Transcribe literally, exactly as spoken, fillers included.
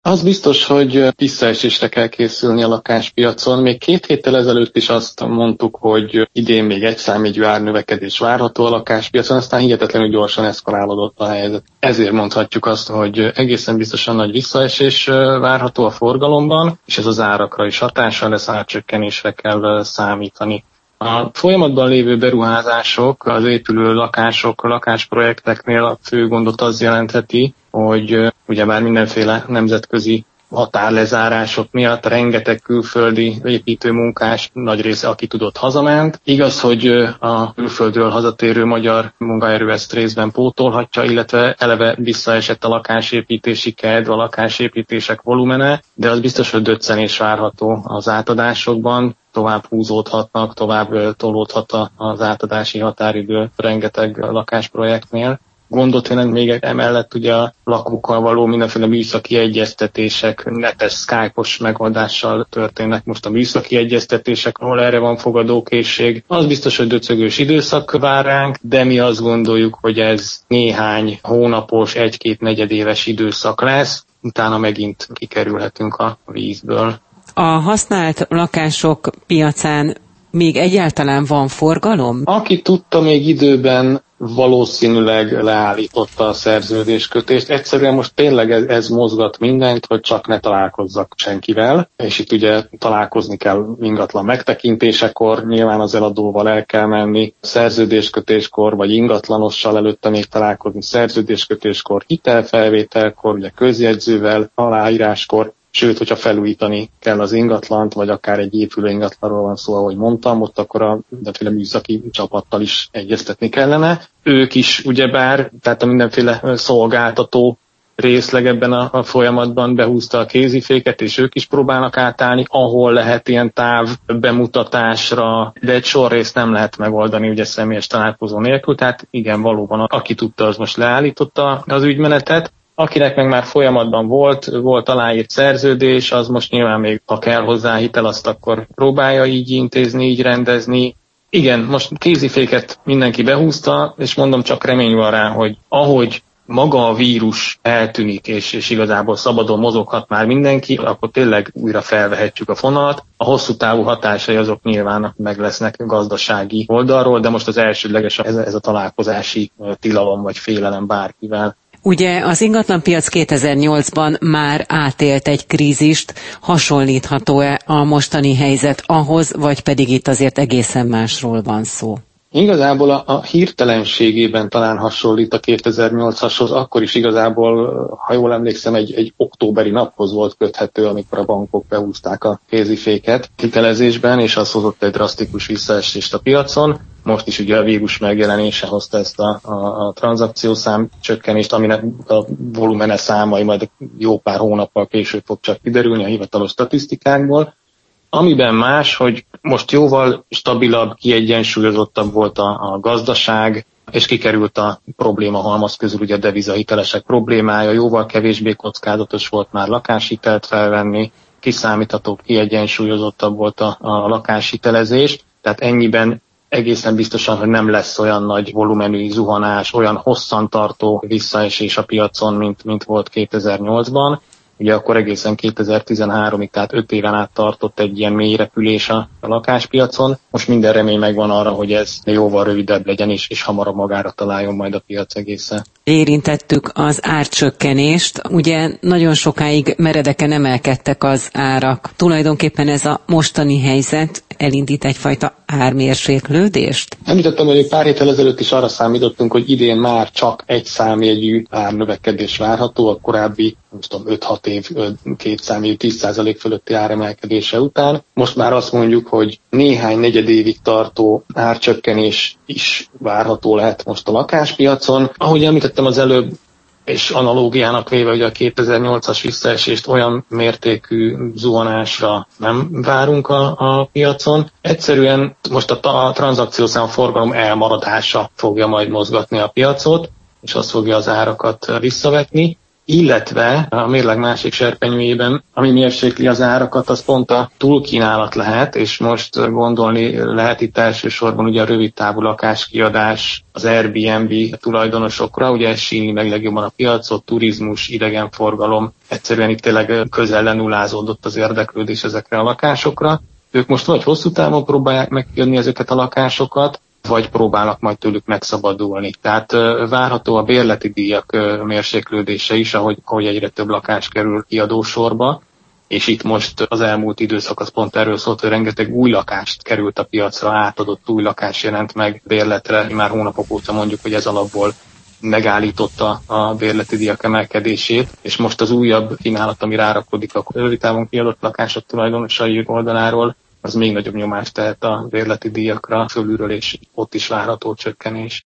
Az biztos, hogy visszaesésre kell készülni a lakáspiacon. Még két héttel ezelőtt is azt mondtuk, hogy idén még egy számjegyű árnövekedés várható a lakáspiacon, aztán hihetetlenül gyorsan eszkalálódott a helyzet. Ezért mondhatjuk azt, hogy egészen biztosan nagy visszaesés várható a forgalomban, és ez az árakra is hatással lesz, árcsökkenésre kell számítani. A folyamatban lévő beruházások, az épülő lakások, lakásprojekteknél a fő gondot az jelentheti, hogy ugyebár mindenféle nemzetközi határlezárások miatt rengeteg külföldi építőmunkás nagy része, aki tudott, hazament. Igaz, hogy a külföldről hazatérő magyar munkaerő ezt részben pótolhatja, illetve eleve visszaesett a lakásépítési kedv, a lakásépítések volumene, de az biztos, hogy döccenés várható az átadásokban. Tovább húzódhatnak, tovább tolódhat az átadási határidő rengeteg lakásprojektnél. Gondot jelent még emellett ugye a lakókkal való mindenféle műszaki egyeztetések, netes Skype-os megoldással történnek most a műszaki egyeztetések, ahol erre van fogadókészség. Az biztos, hogy döcögős időszak vár ránk, de mi azt gondoljuk, hogy ez néhány hónapos, egy-két negyedéves időszak lesz, utána megint kikerülhetünk a vízből. A használt lakások piacán még egyáltalán van forgalom? Aki tudta még időben, valószínűleg leállította a szerződéskötést. Egyszerűen most tényleg ez, ez mozgat mindent, hogy csak ne találkozzak senkivel, és itt ugye találkozni kell ingatlan megtekintésekor, nyilván az eladóval el kell menni, szerződéskötéskor vagy ingatlanossal előtte még találkozni, szerződéskötéskor, hitelfelvételkor, ugye közjegyzővel, aláíráskor. Sőt, hogyha felújítani kell az ingatlant, vagy akár egy épülő ingatlanról van szó, ahogy mondtam, ott akkor a mindenféle műszaki csapattal is egyeztetni kellene. Ők is ugyebár, tehát a mindenféle szolgáltató részleg ebben a, a folyamatban behúzta a kéziféket, és ők is próbálnak átállni, ahol lehet ilyen táv bemutatásra, de egy sor részt nem lehet megoldani ugye személyes találkozó nélkül, tehát igen, valóban aki tudta, az most leállította az ügymenetet. Akinek meg már folyamatban volt, volt aláírt szerződés, az most nyilván még, ha kell hozzá hitel, azt akkor próbálja így intézni, így rendezni. Igen, most kéziféket mindenki behúzta, és mondom, csak remény van rá, hogy ahogy maga a vírus eltűnik, és, és igazából szabadon mozoghat már mindenki, akkor tényleg újra felvehetjük a fonalat. A hosszú távú hatásai azok nyilván meg lesznek gazdasági oldalról, de most az elsődleges ez, ez a találkozási tilalom vagy félelem bárkivel. Ugye az ingatlanpiac kétezer-nyolcban már átélt egy krízist, hasonlítható-e a mostani helyzet ahhoz, vagy pedig itt azért egészen másról van szó? Igazából a, a hirtelenségében talán hasonlít a kétezer-nyolcashoz, akkor is igazából, ha jól emlékszem, egy, egy októberi naphoz volt köthető, amikor a bankok behúzták a kéziféket hitelezésben, és az hozott egy drasztikus visszaesést a piacon. Most is ugye a vírus megjelenése hozta ezt a, a, a tranzakciószám csökkenést, aminek a volumene számai majd jó pár hónappal később fog csak kiderülni a hivatalos statisztikákból. Amiben más, hogy most jóval stabilabb, kiegyensúlyozottabb volt a, a gazdaság, és kikerült a probléma halmaz közül ugye a devizahitelesek problémája, jóval kevésbé kockázatos volt már lakáshitelt felvenni, kiszámíthatóbb, kiegyensúlyozottabb volt a, a lakáshitelezés, tehát ennyiben egészen biztosan, hogy nem lesz olyan nagy volumenű zuhanás, olyan hosszantartó visszaesés a piacon, mint, mint volt kétezer-nyolcban. Ugye akkor egészen kétezer-tizenháromig, tehát öt éven át tartott egy ilyen mély repülés a, a lakáspiacon. Most minden remény megvan arra, hogy ez jóval rövidebb legyen, és, és hamarabb magára találjon majd a piac egészen. Érintettük az árcsökkenést. Ugye nagyon sokáig meredeken emelkedtek az árak. Tulajdonképpen ez a mostani helyzet elindít egyfajta ármérséklődést? Említettem, hogy pár héttel ezelőtt is arra számítottunk, hogy idén már csak egy számjegyű árnövekedés várható, a korábbi nem tudom, öt-hat év két számjegyű tíz százalék fölötti áremelkedése után. Most már azt mondjuk, hogy néhány negyedévig tartó árcsökkenés is várható lehet most a lakáspiacon. Ahogy említettem az előbb, és analógiának véve, hogy a kétezer-nyolcas visszaesést olyan mértékű zuhanásra nem várunk a, a piacon. Egyszerűen most a, a tranzakciószám forgalom elmaradása fogja majd mozgatni a piacot, és az fogja az árakat visszavetni. illetve a mérleg másik serpenyőjében, ami mérsékli az árakat, az pont a túlkínálat lehet, és most gondolni lehet itt elsősorban ugye a rövidtávú lakáskiadás, az Airbnb tulajdonosokra, ugye ez síni meg legjobban a piacot, turizmus, idegenforgalom, egyszerűen itt tényleg közel lenullázódott az érdeklődés ezekre a lakásokra. Ők most vagy hosszú távon próbálják megjönni ezeket a lakásokat, vagy próbálnak majd tőlük megszabadulni. Tehát várható a bérleti díjak mérséklődése is, ahogy, ahogy egyre több lakás kerül kiadósorba, és itt most az elmúlt időszak az pont erről szólt, hogy rengeteg új lakást került a piacra, átadott új lakás jelent meg bérletre. Már hónapok óta mondjuk, hogy ez alapból megállította a bérleti díjak emelkedését, és most az újabb kínálat, ami rárakodik a rövid távon kiadott lakások tulajdonosai oldaláról, az még nagyobb nyomást tehet a bérleti díjakra fölülről, és ott is várható csökkenés.